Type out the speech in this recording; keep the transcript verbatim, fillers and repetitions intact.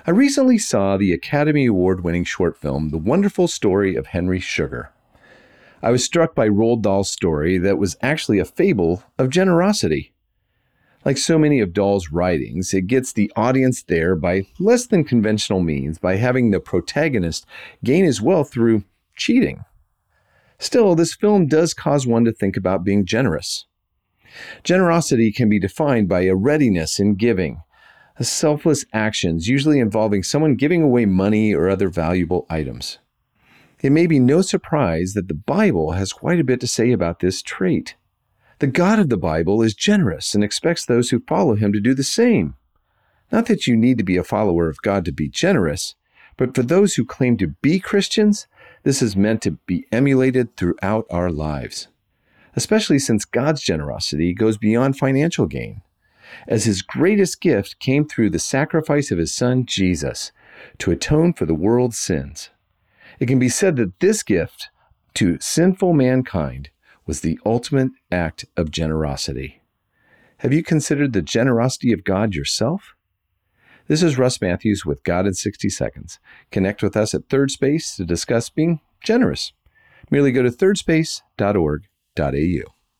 I recently saw the Academy Award-winning short film, The Wonderful Story of Henry Sugar. I was struck by Roald Dahl's story that was actually a fable of generosity. Like so many of Dahl's writings, it gets the audience there by less than conventional means, by having the protagonist gain his wealth through cheating. Still, this film does cause one to think about being generous. Generosity can be defined by a readiness in giving, a selfless actions usually involving someone giving away money or other valuable items. It may be no surprise that the Bible has quite a bit to say about this trait. The God of the Bible is generous and expects those who follow him to do the same. Not that you need to be a follower of God to be generous, but for those who claim to be Christians, this is meant to be emulated throughout our lives, especially since God's generosity goes beyond financial gain, as his greatest gift came through the sacrifice of his son Jesus to atone for the world's sins. It can be said that this gift to sinful mankind was the ultimate act of generosity. Have you considered the generosity of God yourself? This is Russ Matthews with God in sixty seconds. Connect with us at Third Space to discuss being generous. Merely go to third space dot org dot a u.